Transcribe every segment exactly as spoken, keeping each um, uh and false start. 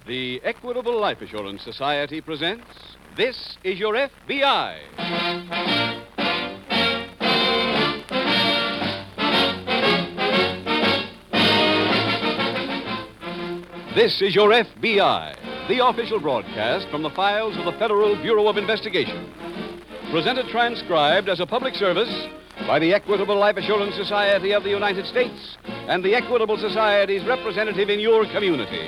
The Equitable Life Assurance Society presents This Is Your F B I. This is Your F B I, the official broadcast from the files of the Federal Bureau of Investigation. Presented transcribed as a public service by the Equitable Life Assurance Society of the United States and the Equitable Society's representative in your community.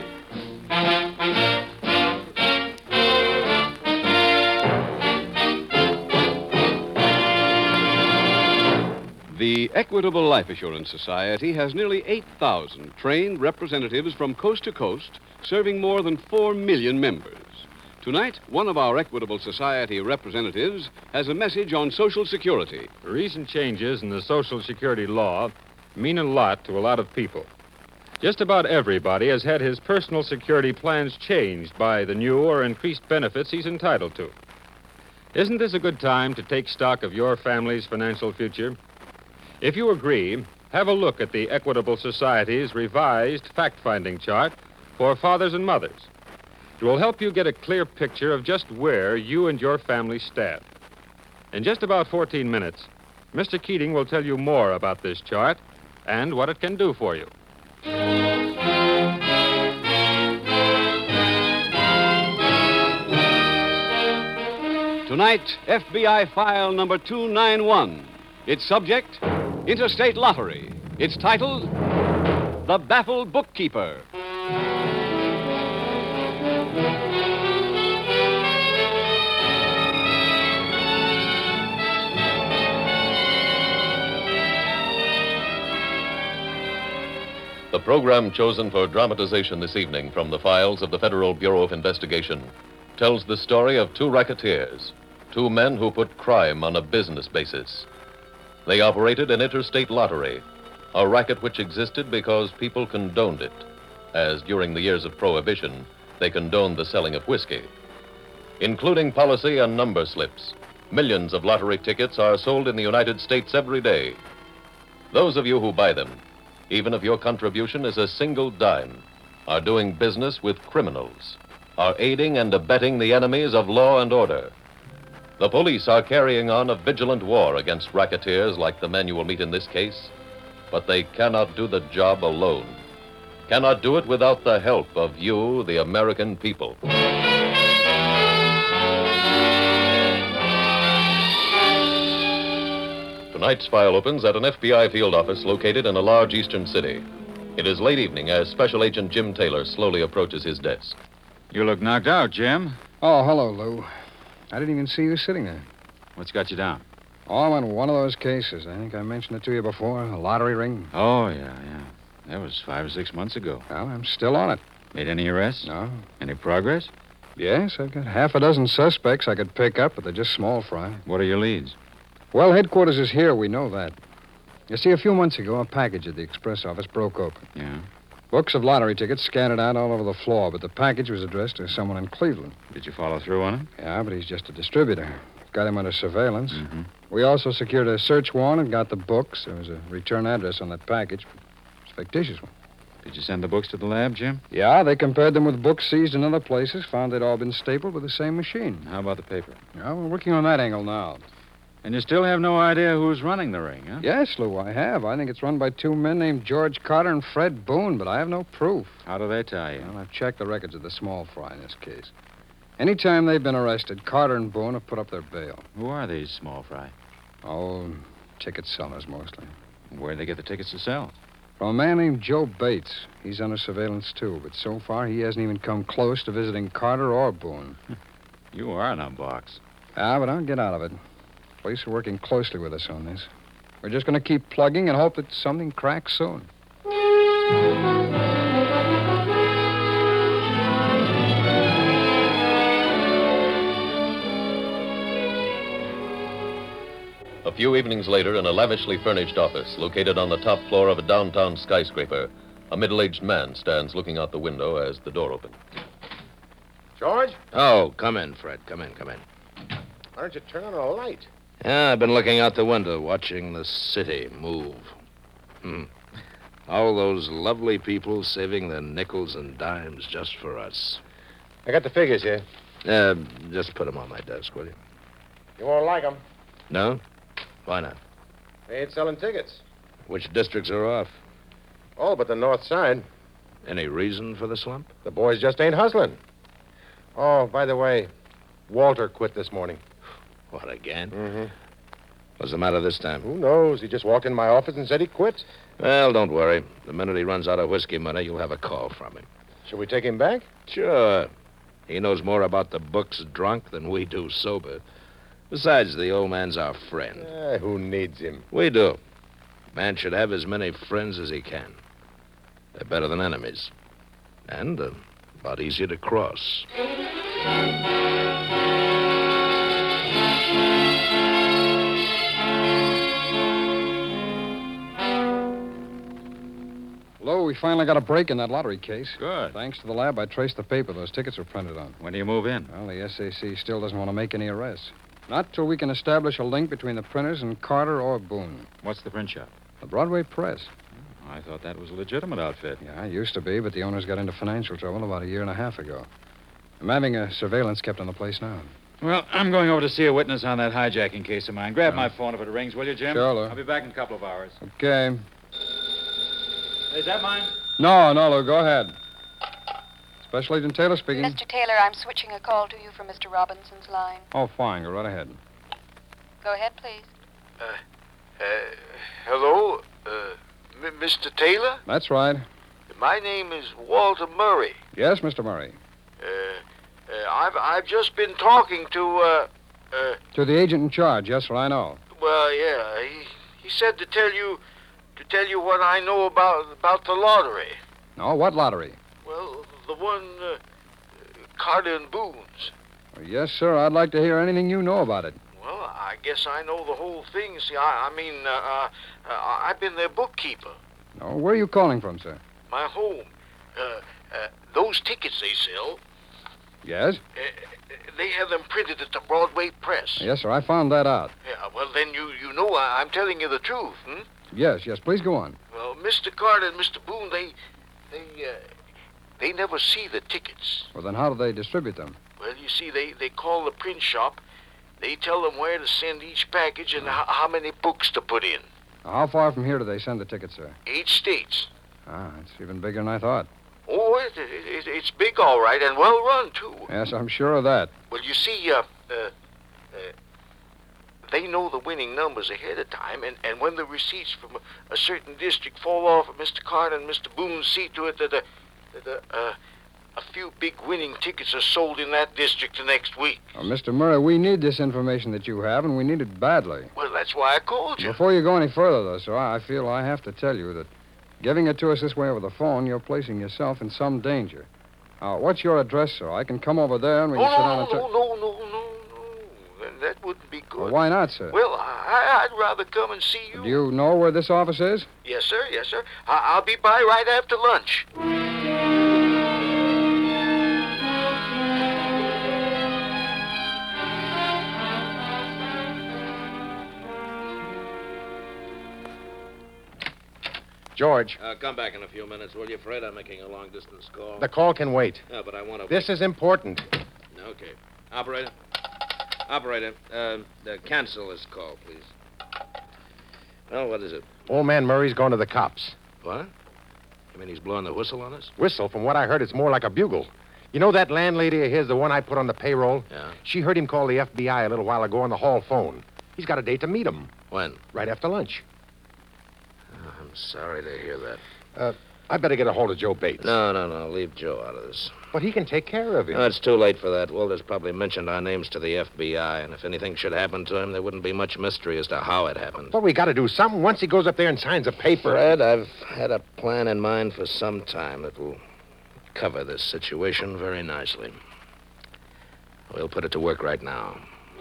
The Equitable Life Assurance Society has nearly eight thousand trained representatives from coast to coast, serving more than four million members. Tonight, one of our Equitable Society representatives has a message on Social Security. The recent changes in the Social Security law mean a lot to a lot of people. Just about everybody has had his personal security plans changed by the new or increased benefits he's entitled to. Isn't this a good time to take stock of your family's financial future? If you agree, have a look at the Equitable Society's revised fact-finding chart for fathers and mothers. It will help you get a clear picture of just where you and your family stand. In just about fourteen minutes, Mister Keating will tell you more about this chart and what it can do for you. Tonight, F B I file number two ninety-one. Its subject, Interstate Lottery. It's titled, The Baffled Bookkeeper. The program chosen for dramatization this evening from the files of the Federal Bureau of Investigation tells the story of two racketeers, two men who put crime on a business basis. They operated an interstate lottery, a racket which existed because people condoned it, as during the years of Prohibition, they condoned the selling of whiskey. Including policy and number slips, millions of lottery tickets are sold in the United States every day. Those of you who buy them, even if your contribution is a single dime, are doing business with criminals, are aiding and abetting the enemies of law and order. The police are carrying on a vigilant war against racketeers like the men you will meet in this case, but they cannot do the job alone, cannot do it without the help of you, the American people. Tonight's file opens at an F B I field office located in a large eastern city. It is late evening as Special Agent Jim Taylor slowly approaches his desk. You look knocked out, Jim. Oh, hello, Lou. I didn't even see you sitting there. What's got you down? Oh, I'm on one of those cases. I think I mentioned it to you before. A lottery ring. Oh, yeah, yeah. That was five or six months ago. Well, I'm still on it. Made any arrests? No. Any progress? Yes, I've got half a dozen suspects I could pick up, but they're just small fry. What are your leads? Well, headquarters is here. We know that. You see, a few months ago, a package at the express office broke open. Yeah. Books of lottery tickets scattered out all over the floor, but the package was addressed to someone in Cleveland. Did you follow through on it? Yeah, but he's just a distributor. Got him under surveillance. Mm-hmm. We also secured a search warrant and got the books. There was a return address on that package. It's a fictitious one. Did you send the books to the lab, Jim? Yeah, they compared them with books seized in other places, found they'd all been stapled with the same machine. How about the paper? Yeah, we're working on that angle now. And you still have no idea who's running the ring, huh? Yes, Lou, I have. I think it's run by two men named George Carter and Fred Boone, but I have no proof. How do they tie you? Well, I've checked the records of the small fry in this case. Anytime they've been arrested, Carter and Boone have put up their bail. Who are these small fry? Oh, ticket sellers mostly. Where'd they get the tickets to sell? From a man named Joe Bates. He's under surveillance, too, but so far he hasn't even come close to visiting Carter or Boone. You are in a box. Ah, but I'll get out of it. Police are working closely with us on this. We're just going to keep plugging and hope that something cracks soon. A few evenings later, in a lavishly furnished office located on the top floor of a downtown skyscraper, a middle-aged man stands looking out the window as the door opens. George? Oh, come in, Fred. Come in, come in. Why don't you turn on a light? Yeah, I've been looking out the window, watching the city move. Hmm. All those lovely people saving their nickels and dimes just for us. I got the figures here. Uh, just put them on my desk, will you? You won't like them. No? Why not? They ain't selling tickets. Which districts are off? All but the north side. Any reason for the slump? The boys just ain't hustling. Oh, by the way, Walter quit this morning. What, again? Mm-hmm. What's the matter this time? Who knows? He just walked in my office and said he quit. Well, don't worry. The minute he runs out of whiskey money, you'll have a call from him. Should we take him back? Sure. He knows more about the books drunk than we do sober. Besides, the old man's our friend. Eh, who needs him? We do. Man should have as many friends as he can. They're better than enemies. And uh, a lot easier to cross. Lo, we finally got a break in that lottery case. Good. Thanks to the lab, I traced the paper those tickets were printed on. When do you move in? Well, the S A C still doesn't want to make any arrests. Not till we can establish a link between the printers and Carter or Boone. What's the print shop? The Broadway Press. I thought that was a legitimate outfit. Yeah, it used to be, but the owners got into financial trouble about a year and a half ago. I'm having a surveillance kept on the place now. Well, I'm going over to see a witness on that hijacking case of mine. Grab my phone if it rings, will you, Jim? Sure, Lou. I'll be back in a couple of hours. Okay. Is that mine? No, no, Lou, go ahead. Special Agent Taylor speaking. Mister Taylor, I'm switching a call to you from Mister Robinson's line. Oh, fine. Go right ahead. Go ahead, please. Uh, uh, hello, uh, M- Mister Taylor? That's right. My name is Walter Murray. Yes, Mister Murray. Uh, uh, I've I've just been talking to, uh, uh, To the agent in charge, yes, sir, I know. well, yeah, he he said to tell you, to tell you what I know about about the lottery. No, what lottery? Well, the one, uh, Carter and Boone's. Well, yes, sir, I'd like to hear anything you know about it. Well, I guess I know the whole thing. See, I, I mean, uh, uh, uh, I've been their bookkeeper. No, where are you calling from, sir? My home. Uh, uh, those tickets they sell, Yes? uh, they have them printed at the Broadway Press. Yes, sir, I found that out. Yeah, well, then you, you know I, I'm telling you the truth, hmm? Yes, yes, please go on. Well, Mister Carter and Mister Boone, they, they, uh, they never see the tickets. Well, then how do they distribute them? Well, you see, they, they call the print shop. They tell them where to send each package and how, how many books to put in. Now, how far from here do they send the tickets, sir? Eight states. Ah, it's even bigger than I thought. Oh, it, it, it's big, all right, and well run, too. Yes, I'm sure of that. Well, you see, uh, uh, uh, they know the winning numbers ahead of time, and, and when the receipts from a, a certain district fall off, Mister Carter and Mister Boone see to it that, uh, that uh, uh, a few big winning tickets are sold in that district the next week. Well, Mister Murray, we need this information that you have, and we need it badly. Well, that's why I called you. Before you go any further, though, sir, I feel I have to tell you that giving it to us this way over the phone, you're placing yourself in some danger. Now, what's your address, sir? I can come over there and we Oh, can sit no, down no, and talk. no, no, no, no, no. Then that wouldn't be good. Well, why not, sir? Well, I, I'd rather come and see you. Do you know where this office is? Yes, sir, yes, sir. I, I'll be by right after lunch. George, Uh, come back in a few minutes, will you, Fred? I'm making a long-distance call. the call can wait. Yeah, but I want to... This is important. Okay. Operator. Operator, uh, uh, cancel this call, please. Well, what is it? Old man Murray's going to the cops. What? You mean he's blowing the whistle on us? Whistle, from what I heard, it's more like a bugle. You know that landlady of his, the one I put on the payroll? Yeah. She heard him call the F B I a little while ago on the hall phone. He's got a date to meet him When? right after lunch. Oh, I'm sorry to hear that. Uh, I better get a hold of Joe Bates. No, no, no. Leave Joe out of this. But he can take care of him. No, it's too late for that. Walter's probably mentioned our names to the F B I, and if anything should happen to him, there wouldn't be much mystery as to how it happened. But we got to do something. Once he goes up there and signs a paper. Fred, I've had a plan in mind for some time that will cover this situation very nicely. We'll put it to work right now.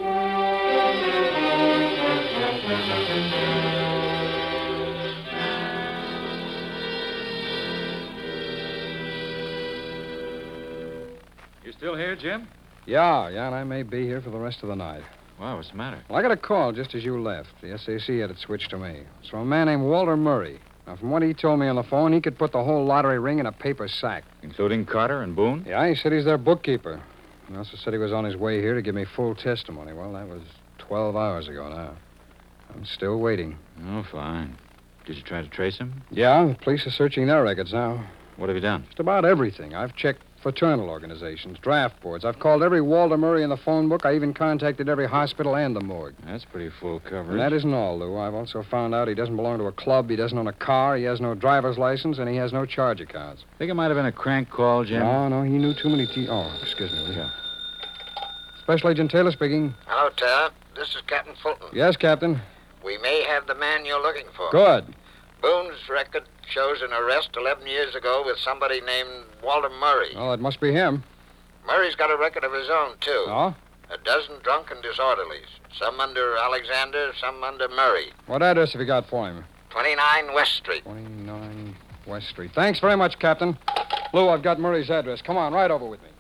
You still here, Jim? Yeah, yeah, and I may be here for the rest of the night. Wow, what's the matter? Well, I got a call just as you left. The S A C had it switched to me. It's from a man named Walter Murray. Now, from what he told me on the phone, he could put the whole lottery ring in a paper sack. Including Carter and Boone? Yeah, he said he's their bookkeeper. He also said he was on his way here to give me full testimony. Well, that was twelve hours ago now. I'm still waiting. Oh, fine. Did you try to trace him? Yeah, the police are searching their records now. What have you done? Just about everything. I've checked fraternal organizations, draft boards. I've called every Walter Murray in the phone book. I even contacted every hospital and the morgue. That's pretty full coverage. And that isn't all, Lou. I've also found out he doesn't belong to a club, he doesn't own a car, he has no driver's license, and he has no charge accounts. Think it might have been a crank call, Jim? No, no, he knew too many T... Oh, excuse me, Lou. Yeah. Special Agent Taylor speaking. Hello, Taylor. This is Captain Fulton. Yes, Captain. We may have the man you're looking for. Good. Boone's record shows an arrest eleven years ago with somebody named Walter Murray. Well, it must be him. Murray's got a record of his own, too. Oh? A dozen drunken disorderlies. Some under Alexander, some under Murray. What address have you got for him? twenty-nine West Street. twenty-nine West Street. Thanks very much, Captain. Lou, I've got Murray's address. Come on, right over with me.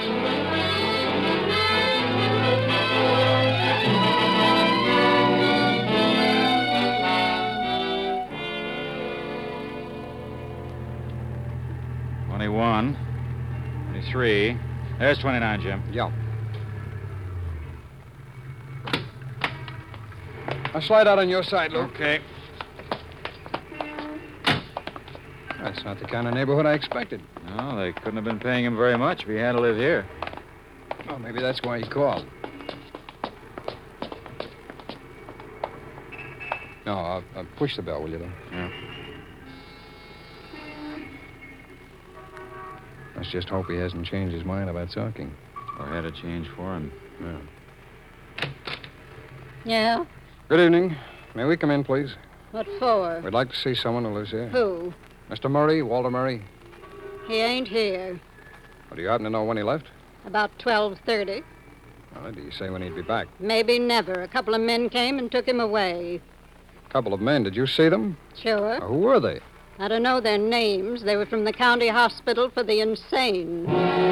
twenty-one. twenty-three. There's twenty-nine, Jim. Yeah. I'll slide out on your side, Lou. Okay. That's not the kind of neighborhood I expected. No, they couldn't have been paying him very much if he had to live here. Oh, maybe that's why he called. No, I'll, I'll push the bell, will you, Lou? Yeah. Let's just hope he hasn't changed his mind about talking. Or had a change for him. Yeah. Yeah? Good evening. May we come in, please? What for? We'd like to see someone who lives here. Who? Mister Murray, Walter Murray. He ain't here. Well, do you happen to know when he left? About twelve thirty. Well, do you say when he'd be back? Maybe never. A couple of men came and took him away. A couple of men. Did you see them? Sure. Now, who were they? I don't know their names. They were from the county hospital for the insane.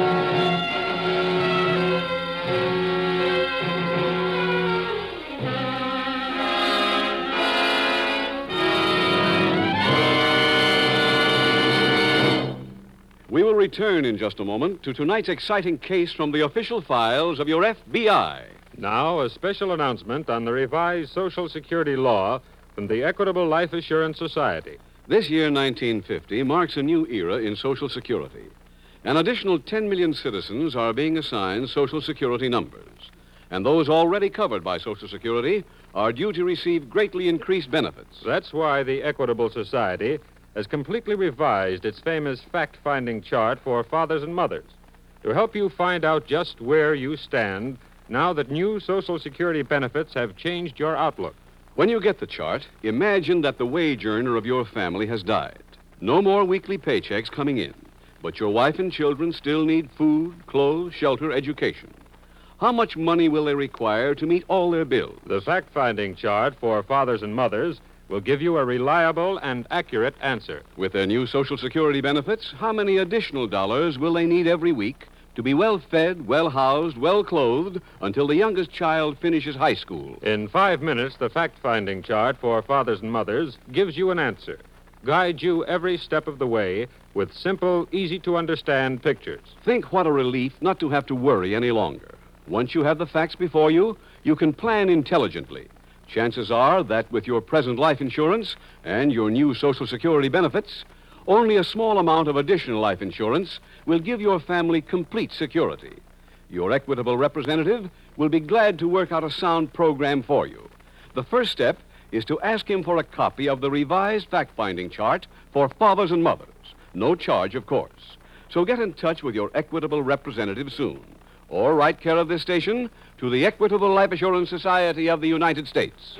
We will return in just a moment to tonight's exciting case from the official files of your F B I. Now, a special announcement on the revised Social Security law from the Equitable Life Assurance Society. This year, nineteen fifty, marks a new era in Social Security. An additional ten million citizens are being assigned Social Security numbers. And those already covered by Social Security are due to receive greatly increased benefits. That's why the Equitable Society has completely revised its famous fact-finding chart for fathers and mothers to help you find out just where you stand now that new Social Security benefits have changed your outlook. When you get the chart, imagine that the wage earner of your family has died. No more weekly paychecks coming in, but your wife and children still need food, clothes, shelter, education. How much money will they require to meet all their bills? The fact-finding chart for fathers and mothers will give you a reliable and accurate answer. With their new Social Security benefits, how many additional dollars will they need every week to be well-fed, well-housed, well-clothed until the youngest child finishes high school? In five minutes, the fact-finding chart for fathers and mothers gives you an answer, guides you every step of the way with simple, easy-to-understand pictures. Think what a relief not to have to worry any longer. Once you have the facts before you, you can plan intelligently. Chances are that with your present life insurance and your new Social Security benefits, only a small amount of additional life insurance will give your family complete security. Your Equitable representative will be glad to work out a sound program for you. The first step is to ask him for a copy of the revised fact-finding chart for fathers and mothers. No charge, of course. So get in touch with your Equitable representative soon. Or write care of this station to the Equitable Life Assurance Society of the United States.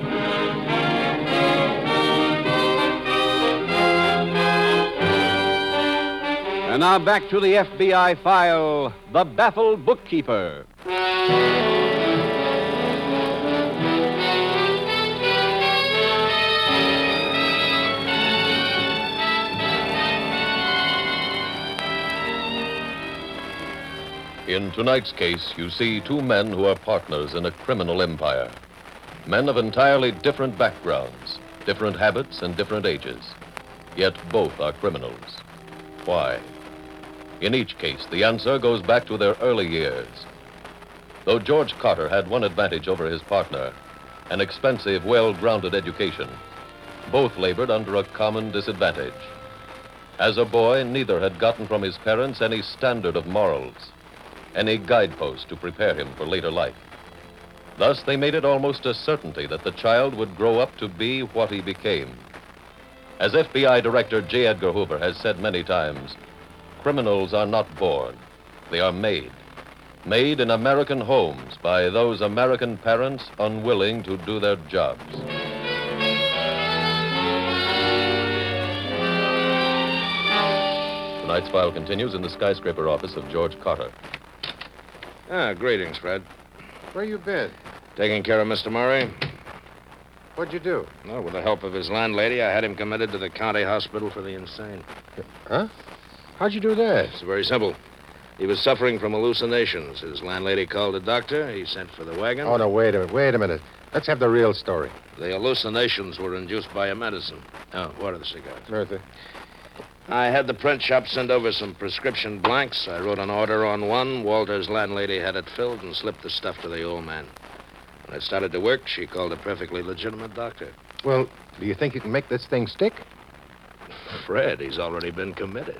And now back to the F B I file, The Baffled Bookkeeper. In tonight's case, you see two men who are partners in a criminal empire. Men of entirely different backgrounds, different habits, and different ages. Yet both are criminals. Why? In each case, the answer goes back to their early years. Though George Carter had one advantage over his partner, an expensive, well-grounded education, both labored under a common disadvantage. As a boy, neither had gotten from his parents any standard of morals, any guidepost to prepare him for later life. Thus, they made it almost a certainty that the child would grow up to be what he became. As F B I Director J. Edgar Hoover has said many times, criminals are not born, they are made. Made in American homes by those American parents unwilling to do their jobs. Tonight's file continues in the skyscraper office of George Carter. Ah, greetings, Fred. Where you been? Taking care of Mister Murray? What'd you do? Well, with the help of his landlady, I had him committed to the county hospital for the insane. Huh? How'd you do that? It's very simple. He was suffering from hallucinations. His landlady called a doctor. He sent for the wagon. Oh, no, wait a minute. Wait a minute. Let's have the real story. The hallucinations were induced by a medicine. Oh, what are the cigars? Bertha. I had the print shop send over some prescription blanks. I wrote an order on one. Walter's landlady had it filled and slipped the stuff to the old man. When it started to work, she called a perfectly legitimate doctor. Well, do you think you can make this thing stick? Fred, he's already been committed.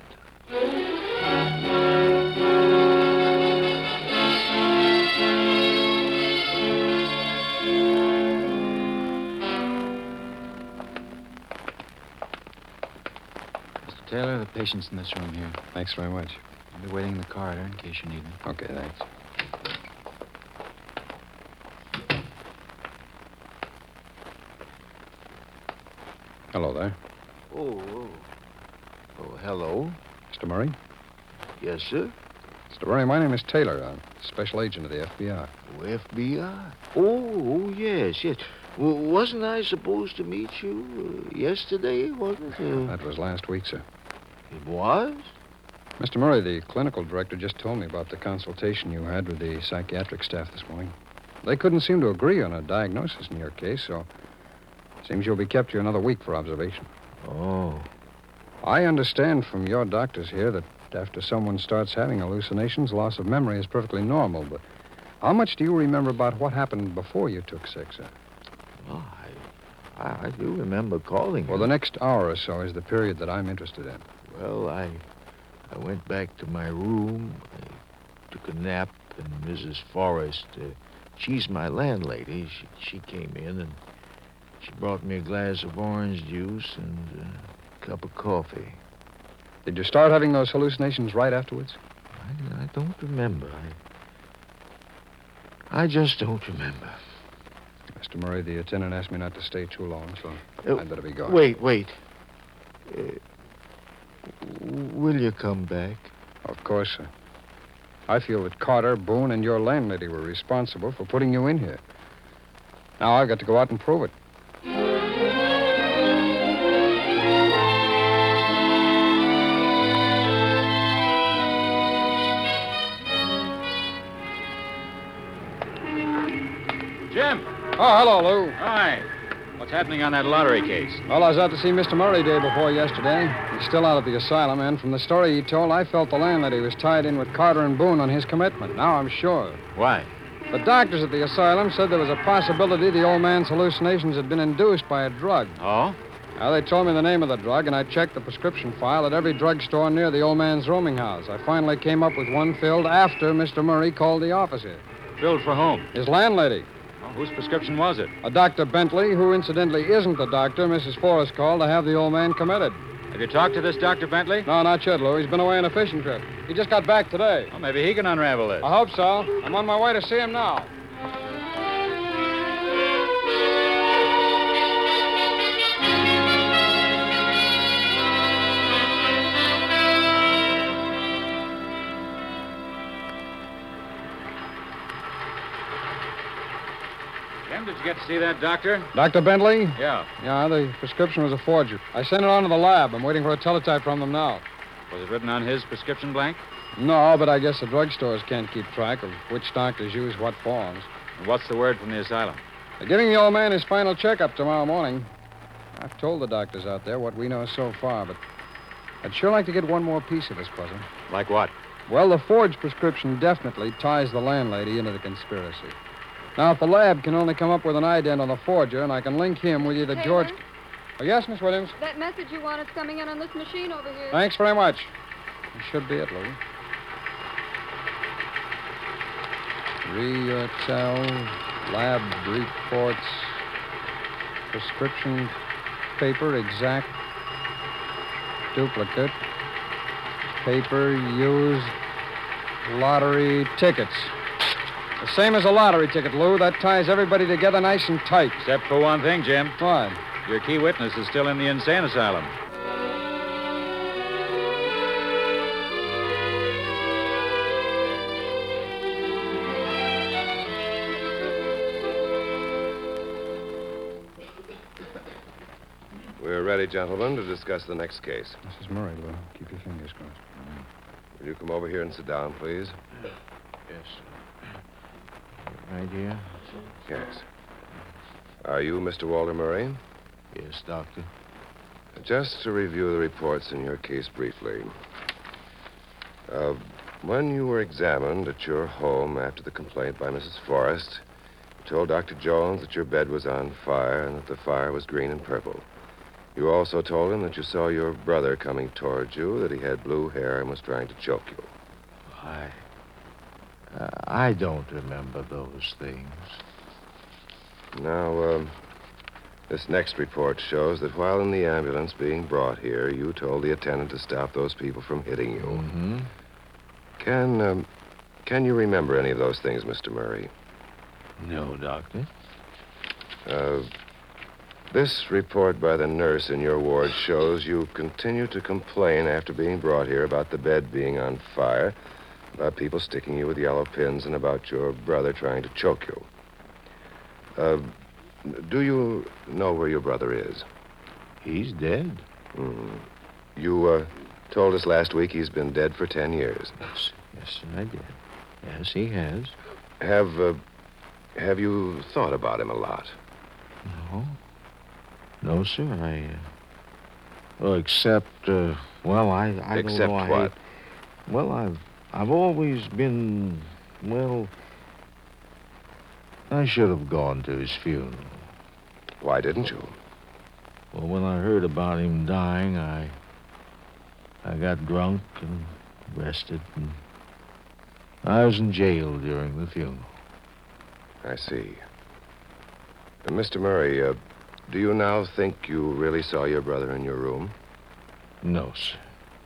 Taylor, the patient's in this room here. Thanks very much. I'll be waiting in the corridor in case you need me. Okay, thanks. Hello there. Oh, oh. Oh, hello. Mister Murray? Yes, sir. Mister Murray, my name is Taylor. I'm a special agent of the F B I. Oh, F B I? Oh, oh, yes, yes. W- wasn't I supposed to meet you uh, yesterday, wasn't it? Uh, That was last week, sir. it was? Mister Murray, the clinical director just told me about the consultation you had with the psychiatric staff this morning. They couldn't seem to agree on a diagnosis in your case, so it seems you'll be kept here another week for observation. Oh. I understand from your doctors here that after someone starts having hallucinations, loss of memory is perfectly normal, but how much do you remember about what happened before you took sick, sir? Oh, I, I do remember calling Well, her. the next hour or so is the period that I'm interested in. Well, I, I went back to my room, I took a nap, and Missus Forrest, uh, she's my landlady. She, she came in and she brought me a glass of orange juice and a cup of coffee. Did you start having those hallucinations right afterwards? I, I don't remember. I, I just don't remember. Mister Murray, the attendant asked me not to stay too long, so Uh, I'd better be going. Wait, wait. Uh, will you come back? Of course, sir. I feel that Carter, Boone, and your landlady were responsible for putting you in here. Now I've got to go out and prove it. Jim! Oh, hello, Lou. Hi. What's happening on that lottery case? Well, I was out to see Mister Murray day before yesterday. He's still out at the asylum, and from the story he told, I felt the landlady was tied in with Carter and Boone on his commitment. Now I'm sure. Why? The doctors at the asylum said there was a possibility the old man's hallucinations had been induced by a drug. Oh? Now, they told me the name of the drug, and I checked the prescription file at every drugstore near the old man's rooming house. I finally came up with one filled after Mister Murray called the office here. Filled for whom? His landlady, Oh, whose prescription was it? a Doctor Bentley, who incidentally isn't the doctor Missus Forrest called to have the old man committed. Have you talked to this Doctor Bentley? No, not yet, Lou. He's been away on a fishing trip. He just got back today. Well, maybe he can unravel this. I hope so. I'm on my way to see him now. Jim, did you get to see that doctor? Doctor Bentley? Yeah. Yeah, the prescription was a forgery. I sent it on to the lab. I'm waiting for a teletype from them now. Was it written on his prescription blank? No, but I guess the drugstores can't keep track of which doctors use what forms. And what's the word from the asylum? They're giving the old man his final checkup tomorrow morning. I've told the doctors out there what we know so far, but I'd sure like to get one more piece of this puzzle. Like what? Well, the forged prescription definitely ties the landlady into the conspiracy. Now, if the lab can only come up with an ident on the forger, and I can link him with either Taylor? George... Oh, yes, Miss Williams? That message you want is coming in on this machine over here. Thanks very much. This should be it, Lou. Reautel, lab reports, prescription paper, exact duplicate, paper used, lottery tickets. The same as a lottery ticket, Lou. That ties everybody together nice and tight. Except for one thing, Jim. What? Your key witness is still in the insane asylum. We're ready, gentlemen, to discuss the next case. Missus Murray, Lou. Keep your fingers crossed. Will you come over here and sit down, please? Yes. Right here? Yes. Are you Mister Walter Murray? Yes, Doctor. Just to review the reports in your case briefly. Uh, when you were examined at your home after the complaint by Missus Forrest, you told Doctor Jones that your bed was on fire and that the fire was green and purple. You also told him that you saw your brother coming towards you, that he had blue hair and was trying to choke you. I... Uh, I don't remember those things. Now, um, this next report shows that while in the ambulance being brought here, you told the attendant to stop those people from hitting you. Mm-hmm. Can, um, can you remember any of those things, Mister Murray? No, Doctor. Uh, this report by the nurse in your ward shows you continue to complain after being brought here about the bed being on fire, about people sticking you with yellow pins, and about your brother trying to choke you. Uh, do you know where your brother is? He's dead. Mm. You uh, told us last week he's been dead for ten years. Yes, yes, I did. Yes, he has. Have, uh, have you thought about him a lot? No. No, sir. I, uh... Well, except, uh, well, I, I Except don't know. I what? hate- Well, I've, I've always been, well... I should have gone to his funeral. Why didn't you? Well, when I heard about him dying, I... I got drunk and arrested, and I was in jail during the funeral. I see. Uh, Mister Murray, uh, do you now think you really saw your brother in your room? No, sir.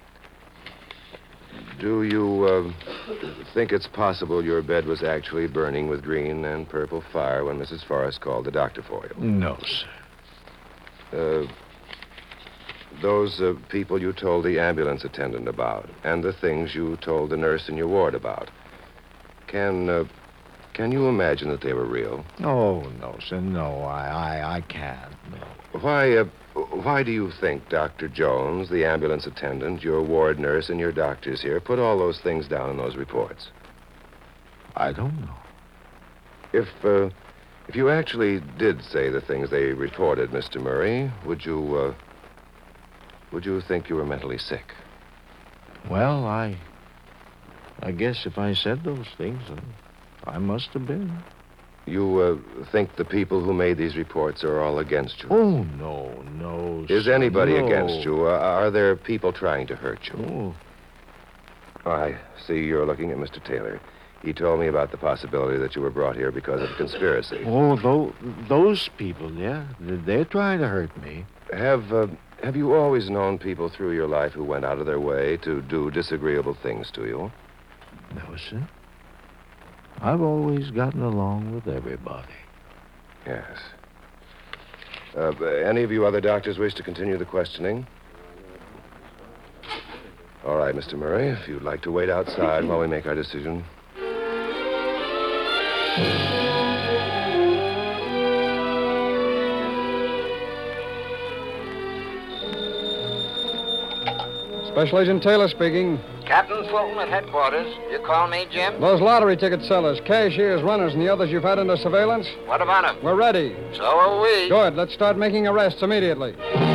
Do you uh, think it's possible your bed was actually burning with green and purple fire when Missus Forrest called the doctor for you? No, sir. Uh, those uh, people you told the ambulance attendant about, and the things you told the nurse in your ward about, can uh, can you imagine that they were real? Oh, no, sir. No, I, I, I can't. No. Why, uh, why do you think Doctor Jones, the ambulance attendant, your ward nurse, and your doctors here put all those things down in those reports? I don't know. If, uh, if you actually did say the things they reported, Mister Murray, would you, uh, would you think you were mentally sick? Well, I... I guess if I said those things, uh, I must have been. You, uh, think the people who made these reports are all against you? Oh, no, no, Is sir, anybody no. against you? Uh, are there people trying to hurt you? Oh. I see you're looking at Mister Taylor. He told me about the possibility that you were brought here because of a conspiracy. Oh, those, those people, yeah. They're trying to hurt me. Have, uh, have you always known people through your life who went out of their way to do disagreeable things to you? No, sir. I've always gotten along with everybody. Yes. Uh, any of you other doctors wish to continue the questioning? All right, Mister Murray, if you'd like to wait outside while we make our decision. Special Agent Taylor speaking. Captain Fulton at headquarters. You call me, Jim? Those lottery ticket sellers, cashiers, runners, and the others you've had under surveillance? What about them? We're ready. So are we. Good. Let's start making arrests immediately.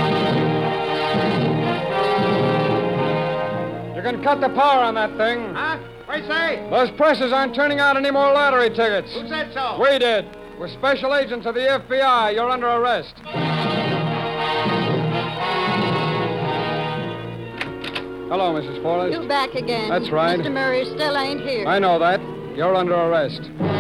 You can cut the power on that thing. Huh? What do you say? Those presses aren't turning out any more lottery tickets. Who said so? We did. We're special agents of the F B I. You're under arrest. Hello, Missus Forrest. You back again. That's right. Mister Murray still ain't here. I know that. You're under arrest.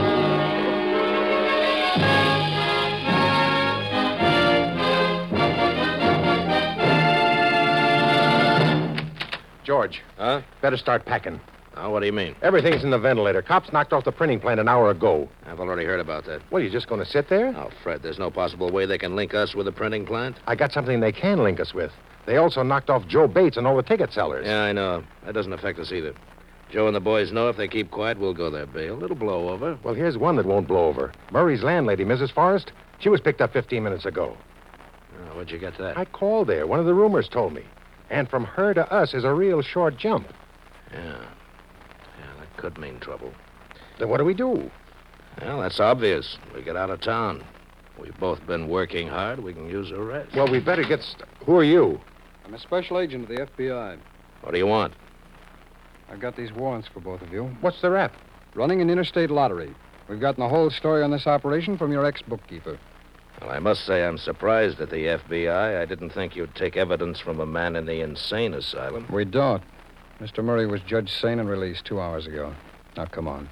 George. Huh? Better start packing. Oh, what do you mean? Everything's in the ventilator. Cops knocked off the printing plant an hour ago. I've already heard about that. What, are you just going to sit there? Oh, Fred, there's no possible way they can link us with the printing plant? I got something they can link us with. They also knocked off Joe Bates and all the ticket sellers. Yeah, I know. That doesn't affect us either. Joe and the boys know if they keep quiet, we'll go their bail. It'll blow over. Well, here's one that won't blow over. Murray's landlady, Missus Forrest. She was picked up fifteen minutes ago. Oh, where'd you get that? I called there. One of the roomers told me. And from her to us is a real short jump. Yeah. Yeah, that could mean trouble. Then what do we do? Well, that's obvious. We get out of town. We've both been working hard. We can use a rest. Well, we better get... St- Who are you? I'm a special agent of the F B I. What do you want? I've got these warrants for both of you. What's the rap? Running an interstate lottery. We've gotten the whole story on this operation from your ex-bookkeeper. Well, I must say I'm surprised at the F B I. I didn't think you'd take evidence from a man in the insane asylum. We don't. Mister Murray was judged sane and released two hours ago. Now, come on.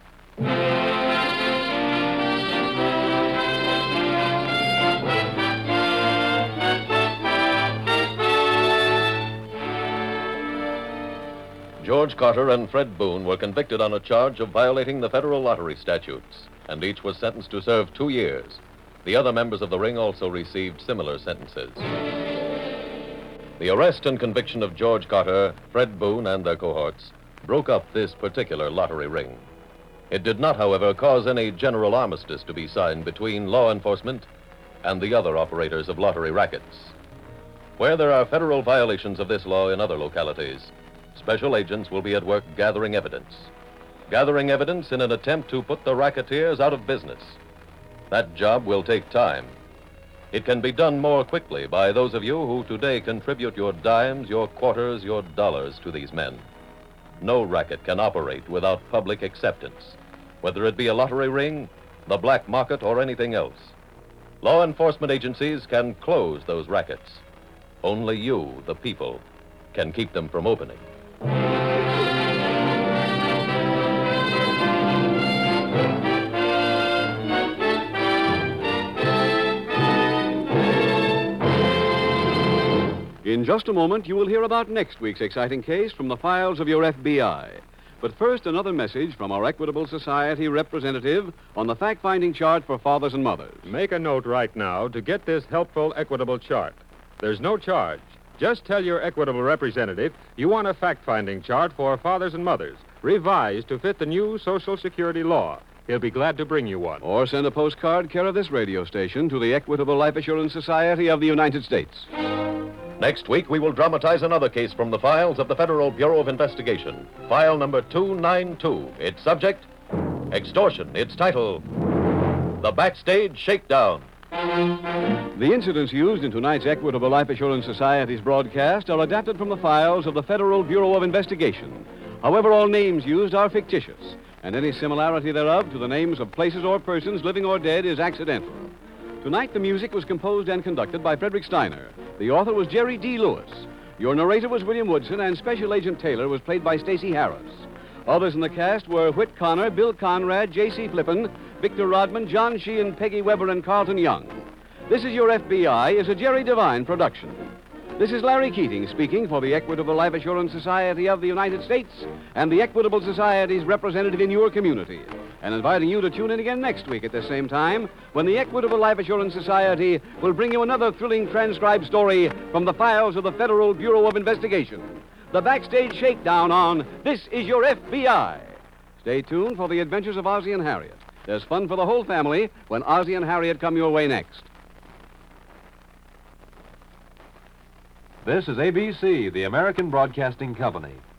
George Carter and Fred Boone were convicted on a charge of violating the federal lottery statutes, and each was sentenced to serve two years. The other members of the ring also received similar sentences. The arrest and conviction of George Carter, Fred Boone, and their cohorts broke up this particular lottery ring. It did not, however, cause any general armistice to be signed between law enforcement and the other operators of lottery rackets. Where there are federal violations of this law in other localities, special agents will be at work gathering evidence. Gathering evidence in an attempt to put the racketeers out of business. That job will take time. It can be done more quickly by those of you who today contribute your dimes, your quarters, your dollars to these men. No racket can operate without public acceptance, whether it be a lottery ring, the black market, or anything else. Law enforcement agencies can close those rackets. Only you, the people, can keep them from opening. In just a moment, you will hear about next week's exciting case from the files of your F B I. But first, another message from our Equitable Society representative on the fact-finding chart for fathers and mothers. Make a note right now to get this helpful Equitable chart. There's no charge. Just tell your Equitable representative you want a fact-finding chart for fathers and mothers, revised to fit the new Social Security law. He'll be glad to bring you one. Or send a postcard care of this radio station to the Equitable Life Assurance Society of the United States. Next week, we will dramatize another case from the files of the Federal Bureau of Investigation. File number two ninety-two. Its subject, extortion. Its title, The Backstage Shakedown. The incidents used in tonight's Equitable Life Assurance Society's broadcast are adapted from the files of the Federal Bureau of Investigation. However, all names used are fictitious, and any similarity thereof to the names of places or persons, living or dead, is accidental. Tonight, the music was composed and conducted by Frederick Steiner. The author was Jerry D. Lewis. Your narrator was William Woodson, and Special Agent Taylor was played by Stacey Harris. Others in the cast were Whit Connor, Bill Conrad, J C. Flippen, Victor Rodman, John Sheehan, Peggy Weber, and Carlton Young. This Is Your F B I is a Jerry Devine production. This is Larry Keating speaking for the Equitable Life Assurance Society of the United States and the Equitable Society's representative in your community, and inviting you to tune in again next week at the same time when the Equitable Life Assurance Society will bring you another thrilling transcribed story from the files of the Federal Bureau of Investigation. The Backstage Shakedown on This Is Your F B I. Stay tuned for the adventures of Ozzie and Harriet. There's fun for the whole family when Ozzie and Harriet come your way next. This is A B C, the American Broadcasting Company.